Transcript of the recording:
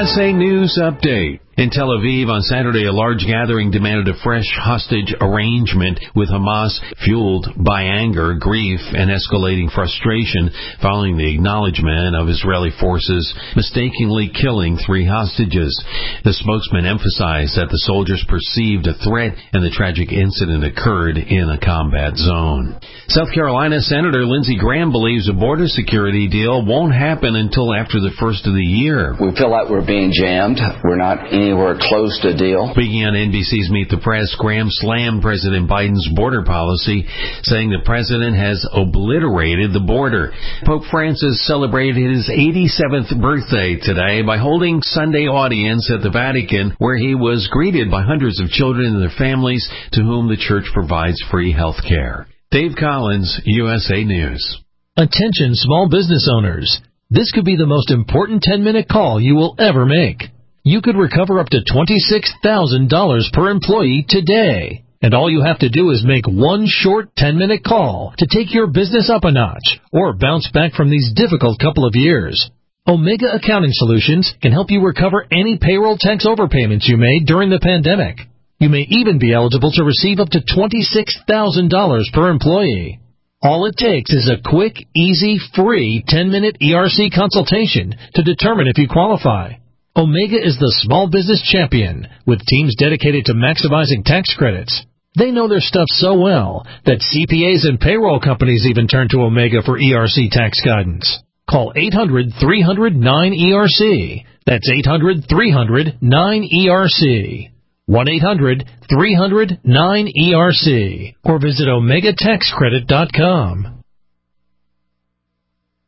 USA News Update. In Tel Aviv on Saturday, a large gathering demanded a fresh hostage arrangement with Hamas, fueled by anger, grief, and escalating frustration following the acknowledgement of Israeli forces mistakenly killing 3 hostages. The spokesman emphasized that the soldiers perceived a threat and the tragic incident occurred in a combat zone. South Carolina Senator Lindsey Graham believes a border security deal won't happen until after the first of the year. We feel like we're being jammed. We're not anywhere close to a deal. Speaking on NBC's Meet the Press, Graham slammed President Biden's border policy, saying the president has obliterated the border. Pope Francis celebrated his 87th birthday today by holding Sunday audience at the Vatican, where he was greeted by hundreds of children and their families to whom the church provides free health care. Dave Collins, USA News. Attention small business owners. This could be the most important 10-minute call you will ever make. You could recover up to $26,000 per employee today. And all you have to do is make one short 10-minute call to take your business up a notch or bounce back from these difficult couple of years. Omega Accounting Solutions can help you recover any payroll tax overpayments you made during the pandemic. You may even be eligible to receive up to $26,000 per employee. All it takes is a quick, easy, free 10-minute ERC consultation to determine if you qualify. Omega is the small business champion with teams dedicated to maximizing tax credits. They know their stuff so well that CPAs and payroll companies even turn to Omega for ERC tax guidance. Call 800-300-9ERC. That's 800-300-9ERC. 1-800-300-9ERC. Or visit OmegaTaxCredit.com.